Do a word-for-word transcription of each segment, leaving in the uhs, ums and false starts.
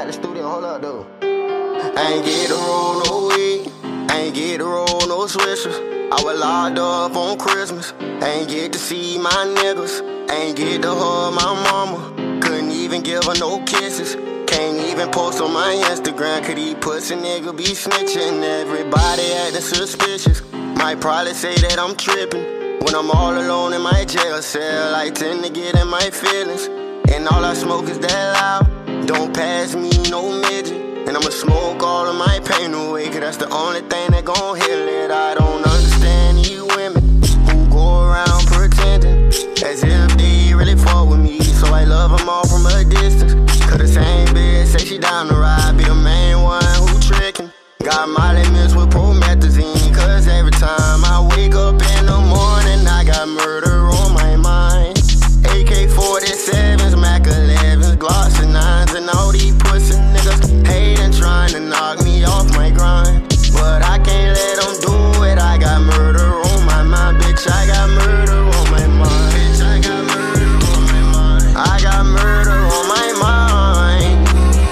the studio, hold up, though. I ain't get to roll no weed, I ain't get to roll no swishers. I was locked up on Christmas, I ain't get to see my niggas. I ain't get to hug my mama, couldn't even give her no kisses. Can't even post on my Instagram, could he pussy nigga be snitching? Everybody acting suspicious, might probably say that I'm tripping. When I'm all alone in my jail cell, I tend to get in my feelings. And all I smoke is that loud, don't pass me no midget. And I'ma smoke all of my pain away, cause that's the only thing that gon' heal it. I don't understand these women who go around pretending as if they really fuck with me. So I love them all from a distance, cause the same bitch say she down to ride, be the main one who trickin'. Got Molly mixed with promethazine, cause every time I wake up in the morning I got murder on my mind. A K forty-sevens, Mac elevens, Glocks and nines, and all these pussy niggas hating, trying to knock me off my grind. But I can't let them do it, I got murder on my mind. Bitch, I got murder on my mind. Bitch, I got murder on my mind. I got murder on my mind.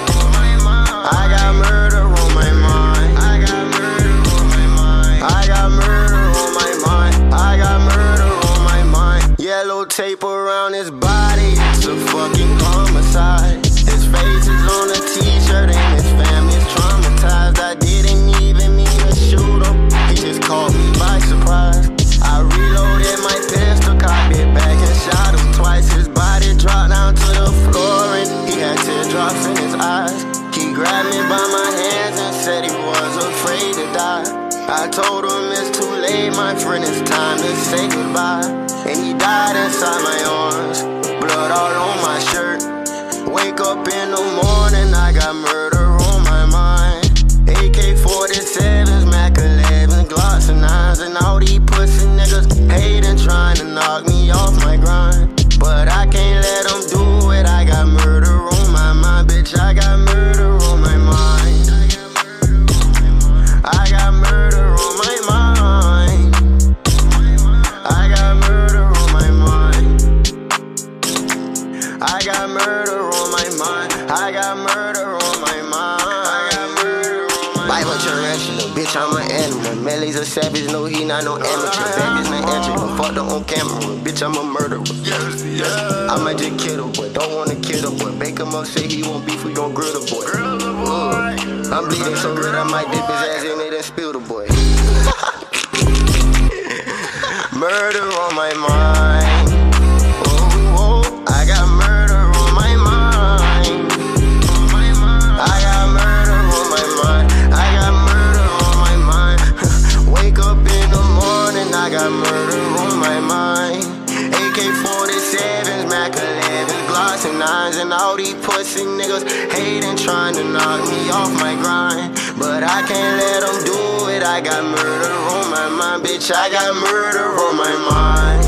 I got murder on my mind. I got murder on my mind. I got murder on my mind. I got murder on my mind. Yellow tape around his body, it's a fucking homicide. His face is on a t-shirt and his family's traumatized. I didn't even mean to shoot him, he just caught me by surprise. I reloaded my pistol, cocked it back and shot him twice. His body dropped down to the floor and he had teardrops in his eyes. He grabbed me by my hands and said he was afraid to die. I told him it's too late, my friend, it's time to say goodbye. And he died inside my arms, blood all on my shirt. Wake up in the morning, I got murder on my mind. A K forty-sevens, Mac elevens, Glocks and nines, and all these pussy niggas hating, trying to knock me off my grind. But I can't let them do it, I got murder on my mind. Bitch, I got murder on my mind. I got murder on my mind. I got murder on my mind. I got murder on my mind. I got murder on my mind. I got murder on my mind. Bible tarantula, bitch, I'm an animal. Melly's a savage, no, he not no amateur. Baby's not entry, but fucked up on camera. Bitch, I'm a murderer. Yes, yes. I might just kill the boy, don't wanna kill the boy. Bake him up, say he won't beef, we gon' grill the boy. Grill the boy. I'm bleeding so red, I might dip his ass in it and spill the boy. Murder on my mind. Oh, oh, I got murder on my mind. I got murder on my mind. I got murder on my mind. Wake up in the morning, I got murder on my mind. A K forty-sevens, Mac elevens, Glocks and nines, and all these pussy niggas hating, trying to knock me off my grind. But I can't let them do it, I got murder on my mind. Bitch, I got murder on my mind.